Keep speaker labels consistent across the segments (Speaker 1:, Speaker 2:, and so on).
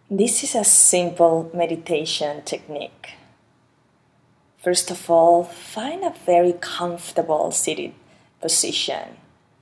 Speaker 1: This is a simple meditation technique. First of all, find a very comfortable seated position.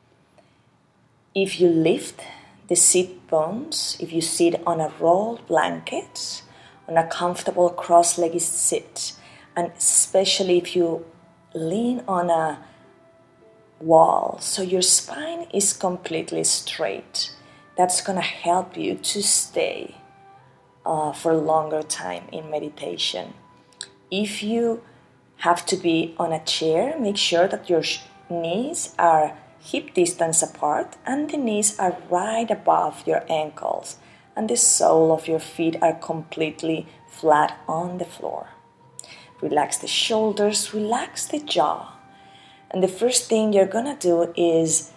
Speaker 1: If you lift the sit bones, if you sit on a rolled blanket, on a comfortable cross-legged sit, and especially if you lean on a wall, so your spine is completely straight, that's going to help you to stay for a longer time in meditation. If you have to be on a chair, make sure that your knees are hip distance apart and the knees are right above your ankles and the sole of your feet are completely flat on the floor. Relax the shoulders, relax the jaw. And the first thing you're going to do is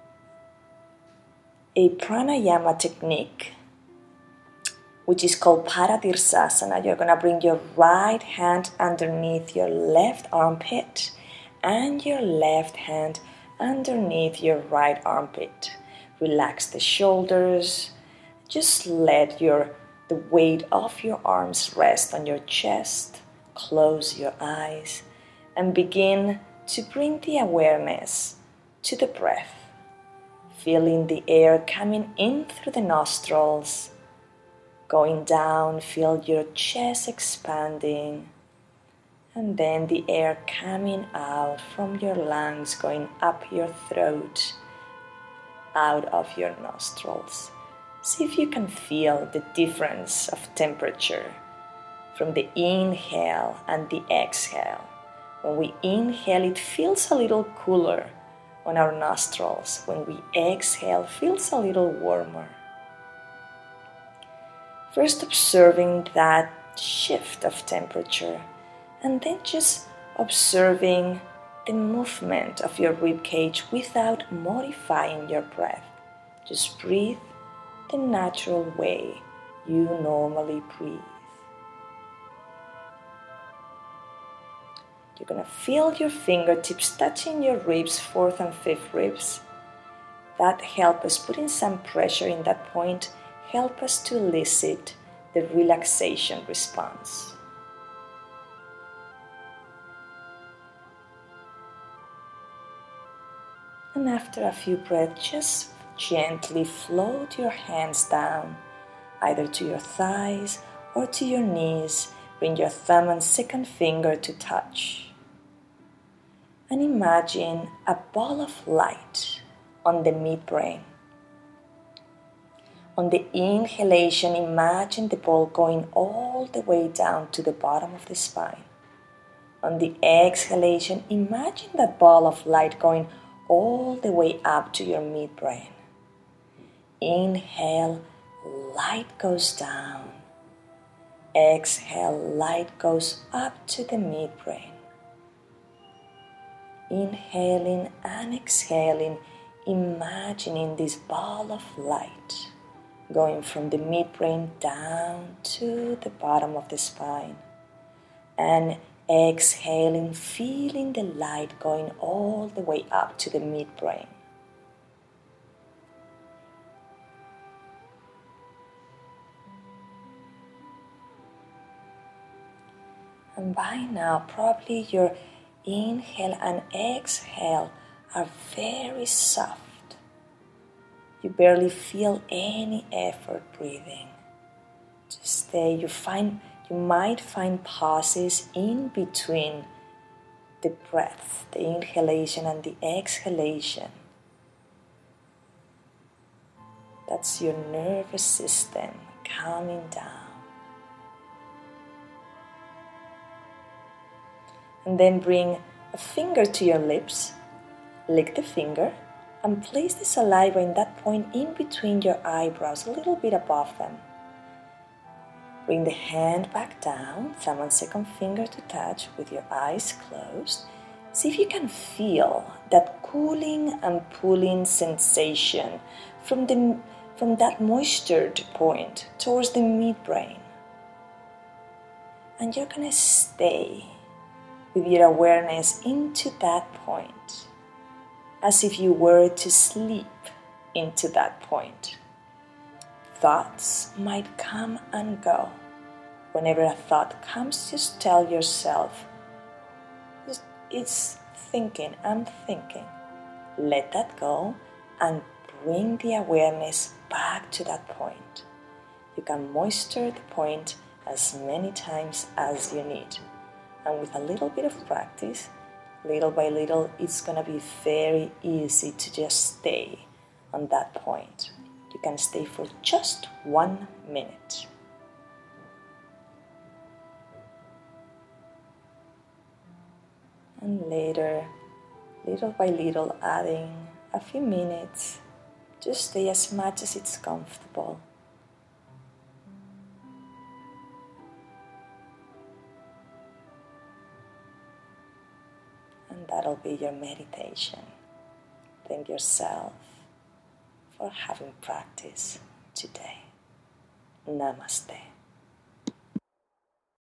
Speaker 1: a pranayama technique, which is called Paradirsasana. You're going to bring your right hand underneath your left armpit and your left hand underneath your right armpit. Relax the shoulders. Just let the weight of your arms rest on your chest. Close your eyes and begin to bring the awareness to the breath. Feeling the air coming in through the nostrils. Going down, feel your chest expanding, and then the air coming out from your lungs, going up your throat, out of your nostrils. See if you can feel the difference of temperature from the inhale and the exhale. When we inhale, it feels a little cooler on our nostrils. When we exhale, it feels a little warmer. First observing that shift of temperature and then just observing the movement of your ribcage without modifying your breath. Just breathe the natural way you normally breathe. You're going to feel your fingertips touching your ribs, 4th and 5th ribs. That helps us putting some pressure in that point. Help us to elicit the relaxation response. And after a few breaths, just gently float your hands down, either to your thighs or to your knees. Bring your thumb and second finger to touch. And imagine a ball of light on the midbrain. On the inhalation, imagine the ball going all the way down to the bottom of the spine. On the exhalation, imagine that ball of light going all the way up to your midbrain. Inhale, light goes down. Exhale, light goes up to the midbrain. Inhaling and exhaling, imagining this ball of light going from the midbrain down to the bottom of the spine. And exhaling, feeling the light going all the way up to the midbrain. And by now, probably your inhale and exhale are very soft. You barely feel any effort breathing. Just stay. You might find pauses in between the breath, the inhalation and the exhalation. That's your nervous system calming down. And then bring a finger to your lips, lick the finger, and place the saliva in that point in between your eyebrows, a little bit above them. Bring the hand back down, thumb and second finger to touch with your eyes closed. See if you can feel that cooling and pulling sensation from that moistured point towards the midbrain. And you're going to stay with your awareness into that point, as if you were to sleep into that point. thoughts might come and go. Whenever a thought comes, just tell yourself, it's thinking, I'm thinking. Let that go and bring the awareness back to that point. You can moisture the point as many times as you need. And with a little bit of practice, little by little, it's going to be very easy to just stay on that point. You can stay for just 1 minute. And later, little by little, adding a few minutes, just stay as much as it's comfortable. And that'll be your meditation. Thank yourself for having practice today. Namaste.